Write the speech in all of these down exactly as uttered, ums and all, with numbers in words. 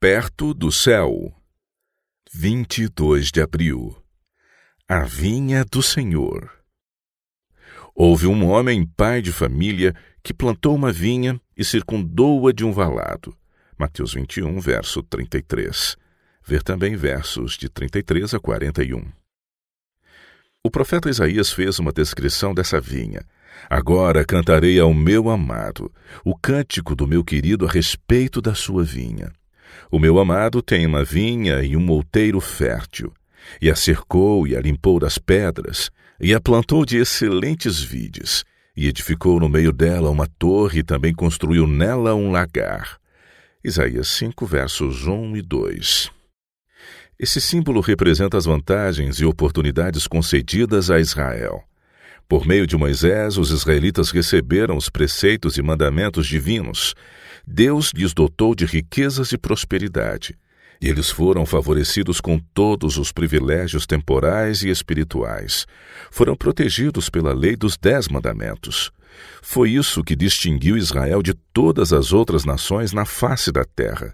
Perto do céu. vinte e dois de abril. A vinha do Senhor. Houve um homem, pai de família, que plantou uma vinha e circundou-a de um valado. Mateus vinte e um, verso trinta e três. Ver também versos de trinta e três a quarenta e um. O profeta Isaías fez uma descrição dessa vinha. Agora cantarei ao meu amado o cântico do meu querido a respeito da sua vinha. O meu amado tem uma vinha e um outeiro fértil, e a cercou e a limpou das pedras, e a plantou de excelentes vides, e edificou no meio dela uma torre e também construiu nela um lagar. Isaías cinco, versos um e dois. Esse símbolo representa as vantagens e oportunidades concedidas a Israel. Por meio de Moisés, os israelitas receberam os preceitos e mandamentos divinos. Deus lhes dotou de riquezas e prosperidade. E eles foram favorecidos com todos os privilégios temporais e espirituais. Foram protegidos pela lei dos Dez Mandamentos. Foi isso que distinguiu Israel de todas as outras nações na face da terra.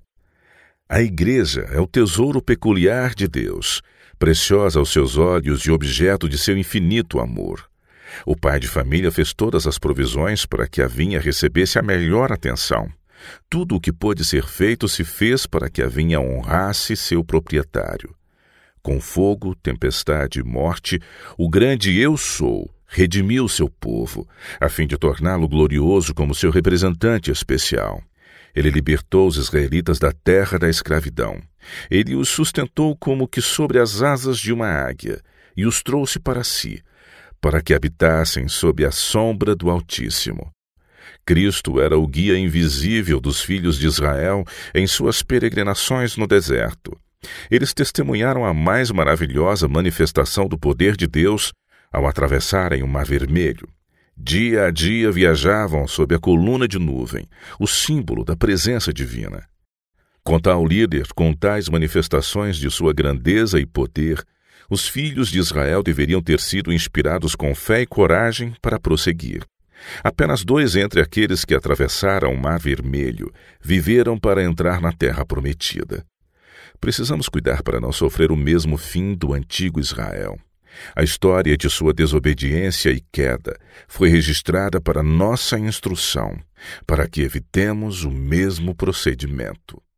A igreja é o tesouro peculiar de Deus, preciosa aos seus olhos e objeto de seu infinito amor. O pai de família fez todas as provisões para que a vinha recebesse a melhor atenção. Tudo o que pôde ser feito se fez para que a vinha honrasse seu proprietário. Com fogo, tempestade e morte, o grande Eu Sou redimiu seu povo, a fim de torná-lo glorioso como seu representante especial. Ele libertou os israelitas da terra da escravidão. Ele os sustentou como que sobre as asas de uma águia e os trouxe para si, para que habitassem sob a sombra do Altíssimo. Cristo era o guia invisível dos filhos de Israel em suas peregrinações no deserto. Eles testemunharam a mais maravilhosa manifestação do poder de Deus ao atravessarem o Mar Vermelho. Dia a dia viajavam sob a coluna de nuvem, o símbolo da presença divina. Com tal líder, com tais manifestações de sua grandeza e poder, os filhos de Israel deveriam ter sido inspirados com fé e coragem para prosseguir. Apenas dois entre aqueles que atravessaram o Mar Vermelho viveram para entrar na Terra Prometida. Precisamos cuidar para não sofrer o mesmo fim do antigo Israel. A história de sua desobediência e queda foi registrada para nossa instrução, para que evitemos o mesmo procedimento.